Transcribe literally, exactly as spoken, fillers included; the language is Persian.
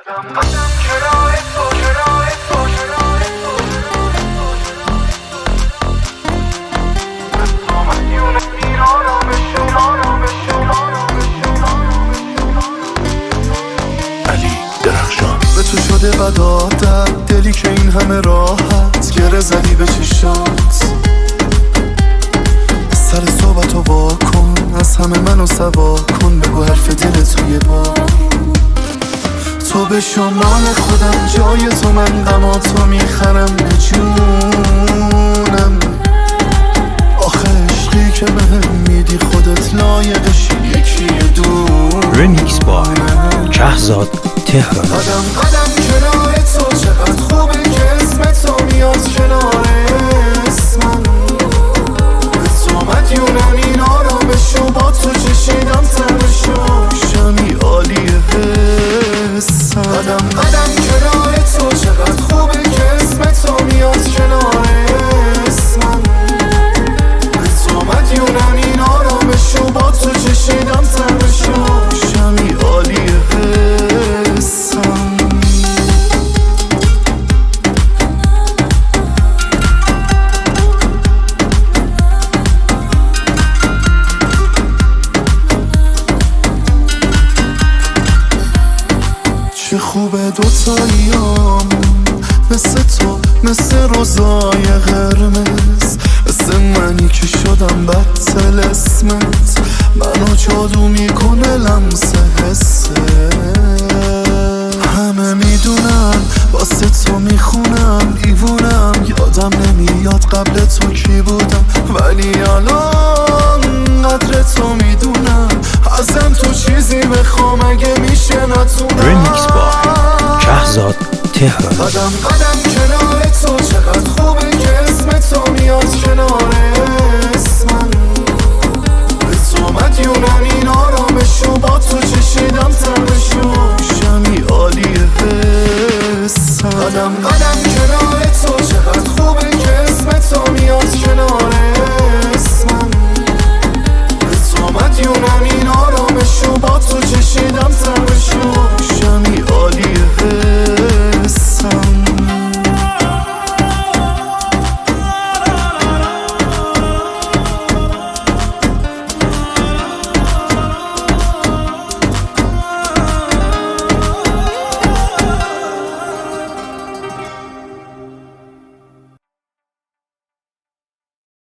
به تو شده بد عادت، دلی که این همه راحت گره زدی به چشات. سر صحبتو وا کن، از همه منو سوا کن، بگو حرف دل توی با تو. به شمال خودم جای تو من غماتو میخرم به جونم. آخه عشقی که بهم میدی خودت لایقشی یکی دور. رمیکس با کهزاد تهران. قدم قدم کنار تو چقدر خوبه که اسم تو میاد کنار اسمم. به تو مدیونم این آرامشو با تو چشیدم ترشو شمی عالیه حسم. قدم قدم کنار تو چقدر خوبه که اسم تو میاد کنار اسمم. به تو مدیونم این آرامشو با تو چشیدم ترشو شمی عالیه حسم. چه خوبه دوتاییام مثل تو، مثل روزای قرمز، مثل منی که شدم بدتل اسمت. منو جادو میکنه لمس حسه. همه میدونن واسه تو میخونم، دیوونم یادم نمیاد قبل تو کی بودم، ولی الان قدر تو میدونم. ازم تو چیزی بخوام اگه میشه نتونم. رمیکس با کهزاد تهران. قدم قدم کنار تو چقدر خوبه که اسم تو میاد کنار اسمم. به تو مدیونم این آرامشو با تو چشیدم ترشو شمی عالیه حسم. قدم قدم کنار تو چقدر خوبه که اسم تو میاد کنار اسمم. به تو مدیونم این آرامشو با تو چشیدم ترشو